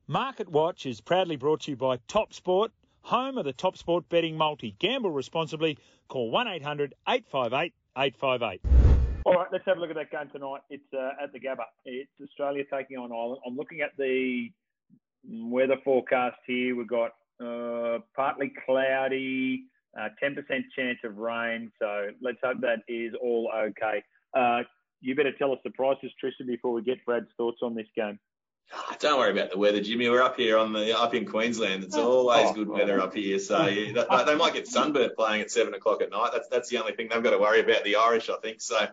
Market Watch is proudly brought to you by Top Sport, home of the Top Sport betting multi. Gamble responsibly. Call 1-800-858-858. All right, let's have a look at that game tonight. It's at the Gabba. It's Australia taking on Ireland. I'm looking at the weather forecast here. We've got partly cloudy, 10% chance of rain. So let's hope that is all okay. You better tell us the prices, Tristan, before we get Brad's thoughts on this game. Don't worry about the weather, Jimmy. We're up here up in Queensland. It's always good weather up here. So they might get sunburnt playing at 7 o'clock at night. That's the only thing they've got to worry about, the Irish, I think. So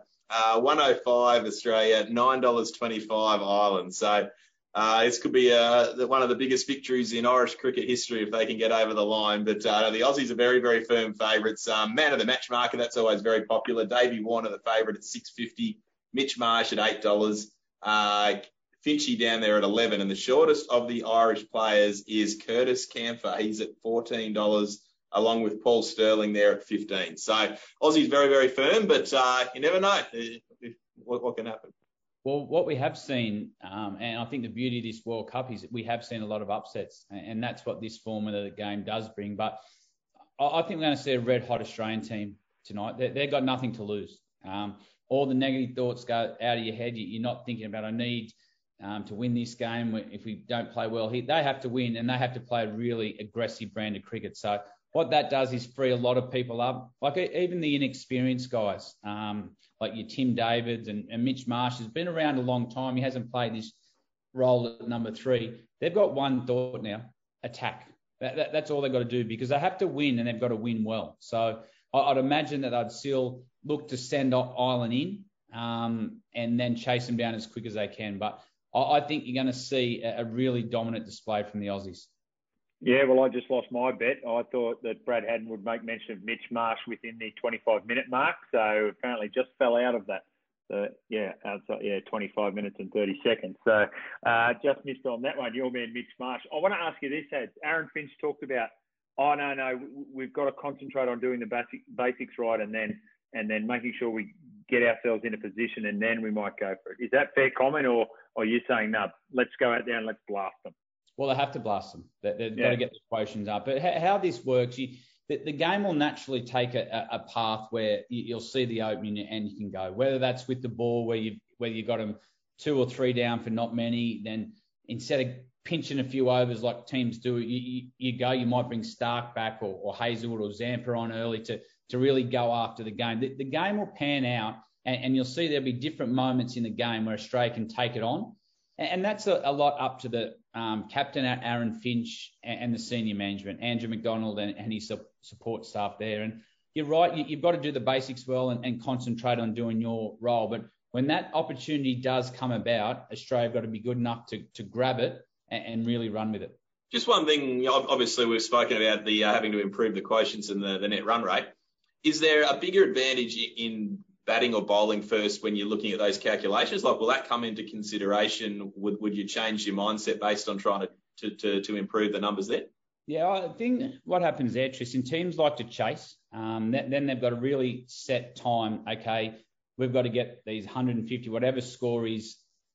105 Australia, $9.25 Ireland. So this could be one of the biggest victories in Irish cricket history if they can get over the line. But the Aussies are very, very firm favourites. Man of the match market, that's always very popular. Davey Warner, the favourite at $6.50. Mitch Marsh at $8. Finchy down there at 11, and the shortest of the Irish players is Curtis Campher. He's at $14, along with Paul Sterling there at 15. So Aussie's very, very firm, but you never know what can happen. Well, what we have seen, and I think the beauty of this World Cup is that we have seen a lot of upsets, and that's what this format of the game does bring. But I think we're going to see a red-hot Australian team tonight. They've got nothing to lose. All the negative thoughts go out of your head. You're not thinking about, I need to win this game. If we don't play well here, they have to win, and they have to play a really aggressive brand of cricket. So what that does is free a lot of people up, like even the inexperienced guys, like your Tim Davids and Mitch Marsh has been around a long time. He hasn't played this role at number 3. They've got one thought now: attack. That's all they've got to do, because they have to win, and they've got to win well. So I'd imagine that I'd still look to send Ireland in and then chase them down as quick as they can. But I think you're going to see a really dominant display from the Aussies. Yeah, well, I just lost my bet. I thought that Brad Haddin would make mention of Mitch Marsh within the 25-minute mark, so apparently just fell out of that. So, 25 minutes and 30 seconds. So just missed on that one, your man Mitch Marsh. I want to ask you this, Aaron Finch talked about, no, we've got to concentrate on doing the basics right and then making sure we get ourselves in a position, and then we might go for it. Is that fair comment, or are you saying, no, let's go out there and let's blast them? Well, they have to blast them. They've got to get the quotients up. But how this works, the game will naturally take a path where you'll see the opening and you can go. Whether that's with the ball, where you've got them 2 or 3 down for not many, then instead of pinching a few overs like teams do, you might bring Stark back or Hazelwood or Zampa on early to really go after the game. The game will pan out, and you'll see there'll be different moments in the game where Australia can take it on. And that's a lot up to the captain, Aaron Finch, and the senior management, Andrew McDonald and his support staff there. And you're right, you've got to do the basics well and concentrate on doing your role. But when that opportunity does come about, Australia have got to be good enough to grab it and really run with it. Just one thing, obviously we've spoken about the having to improve the quotients and the net run rate. Is there a bigger advantage in batting or bowling first when you're looking at those calculations? Like, will that come into consideration? Would you change your mindset based on trying to improve the numbers there? Yeah, I think what happens there, Tristan, teams like to chase. Then they've got a really set time. Okay, we've got to get these 150, whatever score is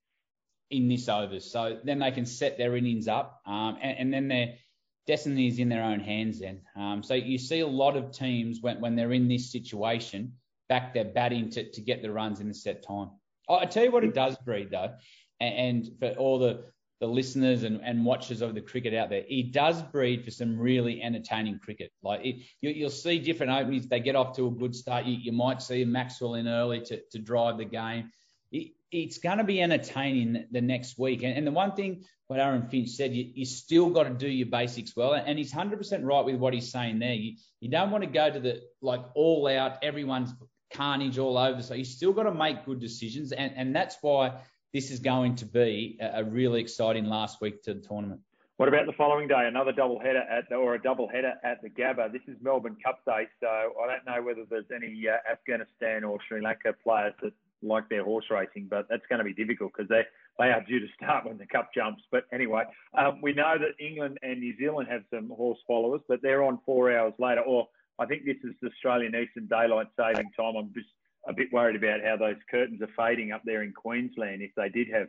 in this over. So then they can set their innings up, and then their destiny is in their own hands then. So you see a lot of teams when they're in this situation back their batting to get the runs in the set time. I tell you what it does breed, though, and for all the listeners and watchers of the cricket out there, it does breed for some really entertaining cricket. Like you'll see different openings. They get off to a good start. You might see Maxwell in early to drive the game. It's going to be entertaining the next week. And the one thing what Aaron Finch said, you still got to do your basics well. And he's 100% right with what he's saying there. You don't want to go to the all out, everyone's carnage all over. So you still got to make good decisions. And that's why this is going to be a really exciting last week to the tournament. What about the following day? Another doubleheader at the Gabba. This is Melbourne Cup Day, so I don't know whether there's any Afghanistan or Sri Lanka players that like their horse racing, but that's going to be difficult because they are due to start when the cup jumps. But anyway, we know that England and New Zealand have some horse followers, but they're on 4 hours later. Or I think this is the Australian Eastern Daylight Saving Time. I'm just a bit worried about how those curtains are fading up there in Queensland if they did have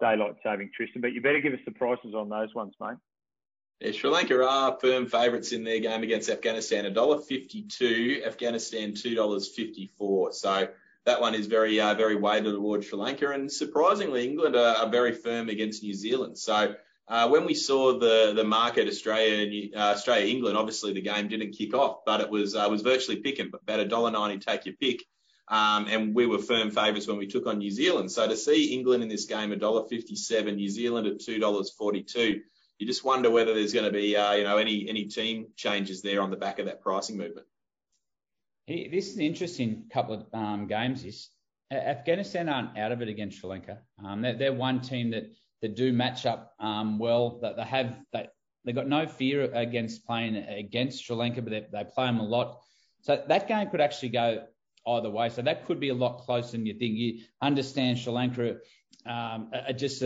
daylight saving, Tristan. But you better give us the prices on those ones, mate. Yeah, Sri Lanka are firm favourites in their game against Afghanistan, $1.52, Afghanistan $2.54. So that one is very weighted towards Sri Lanka. And surprisingly, England are very firm against New Zealand. So when we saw the market, Australia-England, obviously the game didn't kick off, but it was virtually picking, about $1.90 take your pick. And we were firm favourites when we took on New Zealand. So to see England in this game, $1.57, New Zealand at $2.42, you just wonder whether there's going to be, any team changes there on the back of that pricing movement. This is an interesting couple of games. Afghanistan aren't out of it against Sri Lanka. They're one team that do match up well. That they've got no fear against playing against Sri Lanka, but they play them a lot. So that game could actually go either way. So that could be a lot closer than you think. You understand Sri Lanka are just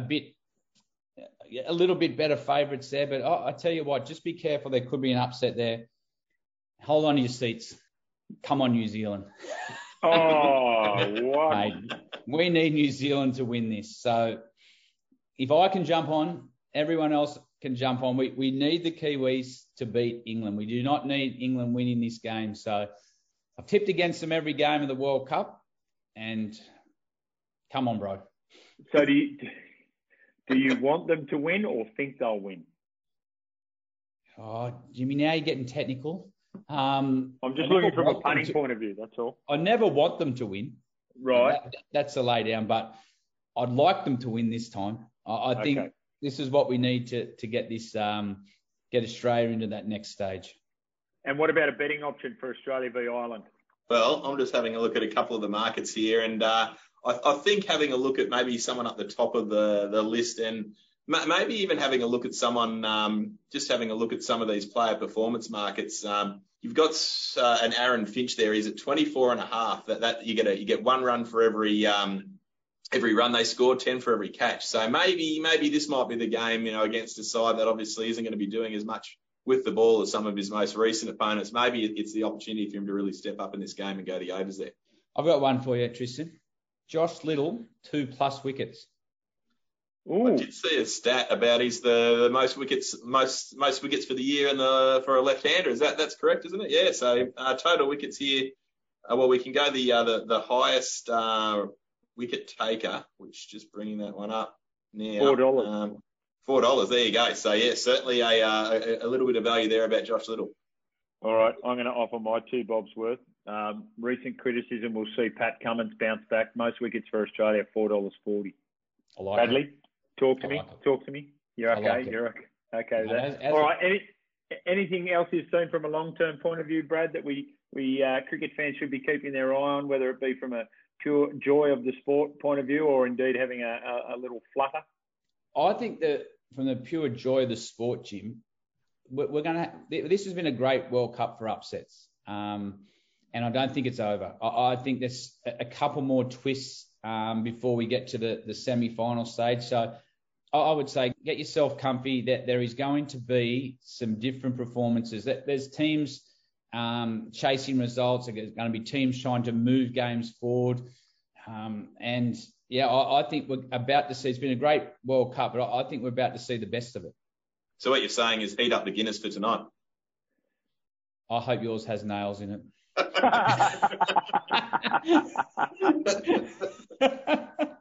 a little bit better favourites there. But I tell you what, just be careful. There could be an upset there. Hold on to your seats. Come on, New Zealand. Oh, what? Mate, we need New Zealand to win this. So if I can jump on, everyone else can jump on. We need the Kiwis to beat England. We do not need England winning this game. So I've tipped against them every game of the World Cup. And come on, bro. So do you want them to win or think they'll win? Oh, Jimmy, now you're getting technical. I'm just looking from a punting point of view, that's all. I never want them to win. Right. That's a lay down, but I'd like them to win this time. I think this is what we need to get this, get Australia into that next stage. And what about a betting option for Australia v Ireland? Well, I'm just having a look at a couple of the markets here, and I think having a look at maybe someone up the top of the list, and maybe even having a look at someone, just having a look at some of these player performance markets. You've got an Aaron Finch there. He's at 24.5. That you get one run for every run they score, 10 for every catch. So maybe this might be the game, against a side that obviously isn't going to be doing as much with the ball as some of his most recent opponents. Maybe it's the opportunity for him to really step up in this game and go the overs there. I've got one for you, Tristan. Josh Little, 2+ wickets. Ooh. I did see a stat about he's the most wickets for the year for a left-hander. That's correct, isn't it? Yeah. So total wickets here. Well, we can go the highest wicket taker, which just bringing that one up now. $4. $4. There you go. So yeah, certainly a little bit of value there about Josh Little. All right, I'm going to offer my 2 bobs worth. Recent criticism, we'll see Pat Cummins bounce back. Most wickets for Australia, $4.40. I like Bradley, it. Talk to me. You're okay. Like You're okay with that. All right. Anything else you've seen from a long-term point of view, Brad, that we cricket fans should be keeping their eye on, whether it be from a pure joy of the sport point of view or indeed having a little flutter? I think that from the pure joy of the sport, Jim, this has been a great World Cup for upsets. And I don't think it's over. I think there's a couple more twists before we get to the semi-final stage. So I would say get yourself comfy that there is going to be some different performances. There's teams chasing results. There's going to be teams trying to move games forward. And yeah, I think we're about to see, it's been a great World Cup, but I think we're about to see the best of it. So what you're saying is heat up the Guinness for tonight. I hope yours has nails in it.